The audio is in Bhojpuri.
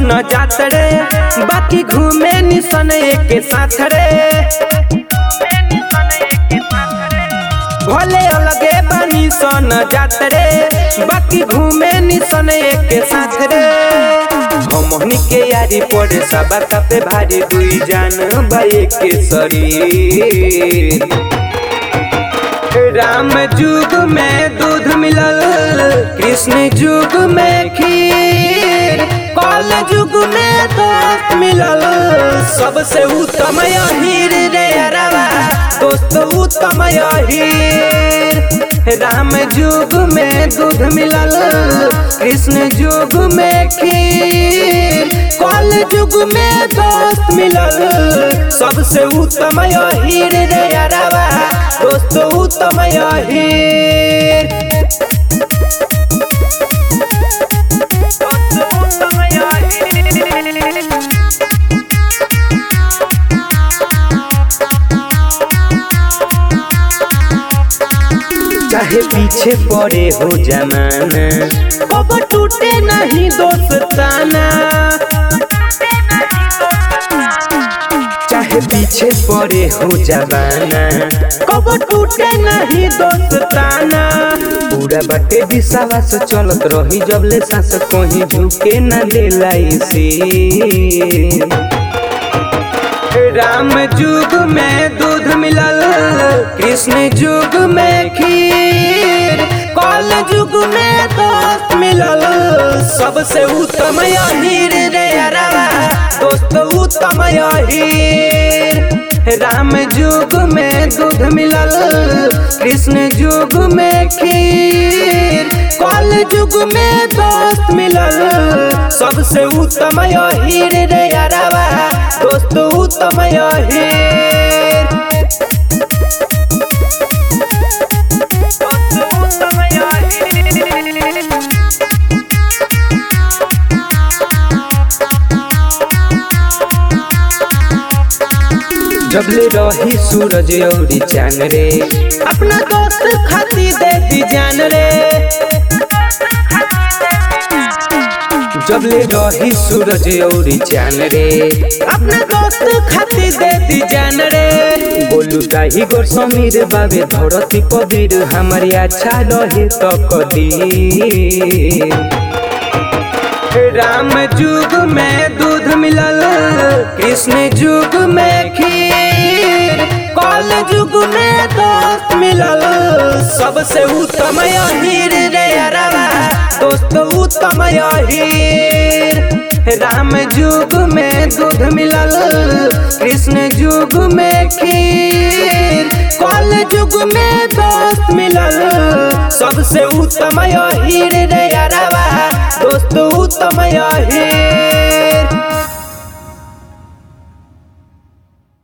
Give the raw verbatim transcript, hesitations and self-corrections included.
सन जात रे, बाकी घूमे निसन एक साथ रे। भले अलगे बनी सन जात रे, बाकी घूमे निसन एक साथ रे। हमनी के यारी पड़े सबा पे भारी, दुई जान बाए के शरीर। राम जुग में दूध मिलल, कृष्ण जुग में खीर, कल जुग में दोस्त मिलल, सबसे उत्तम अहीर रे अरवा, दोस्त उत्तम अहीर। राम जुग में दूध मिलल, कृष्ण जुग में खीर, कल जुग में दोस्त मिलल, सबसे उत्तम अहीर रे अरवा, दोस्त उत्तम अहीर। चाहे पीछे पड़े हो जमाना, कब टूटे नहीं दोस्ताना। चाहे पीछे पड़े हो जमाना, कब टूटे नहीं दोस्ताना। पूरा बाटे विश्वास चलत रही जबले सांस, कहीं झुके न देला इसे। राम जुग में दूध मिलल, कृष्ण जुग में खीर, कल जुग में दोस्त मिलल, सबसे उत्तम अहीर रे अरवा, दोस्त उत्तम अहीर। राम जुग में दूध मिलल, कृष्ण जुग में खीर, कल जुग में दोस्त मिलल, सबसे उत्तम अहीर रे अरवा, दोस्त उत्तम अहीर। जबले रही सूरज औरी चांद रे, अपना दोस्त खाती दे दी जान रे। जबले रही सूरज औरी चांद रे, अपना दोस्त खाती दे दी जान रे। बोलू ताही गोर समीर बाबे धरती पबीर, हमारी अच्छा रहे तो कदीर। राम जुग में दूध मिलल, कृष्ण जुग में खीर, कल जुग में दोस्त मिलल, सबसे उत्तम अहीर रे अरवा, दोस्त उत्तम अहीर। राम जुग में दूध मिलल, कृष्ण जुग में खीर, कल जुग में दोस्त मिलल, सबसे उत्तम अहीर रे अरवा, दोस्त उत्तम अहीर।